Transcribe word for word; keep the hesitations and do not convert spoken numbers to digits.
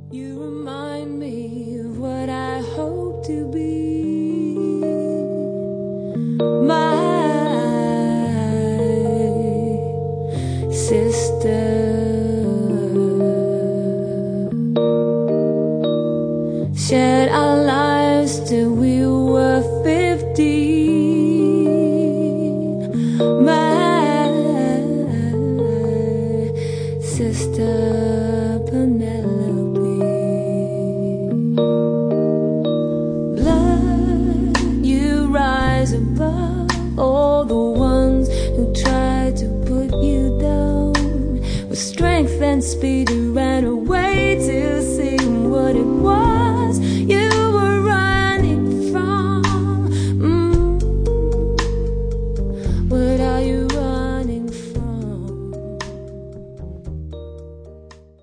You remind me of what I hope to be. My sister. Shared our lives till we were fifteen. My sister Penelope. Blood, you rise above all the ones who tried to put you down. With strength and speed you ran away to see what it was.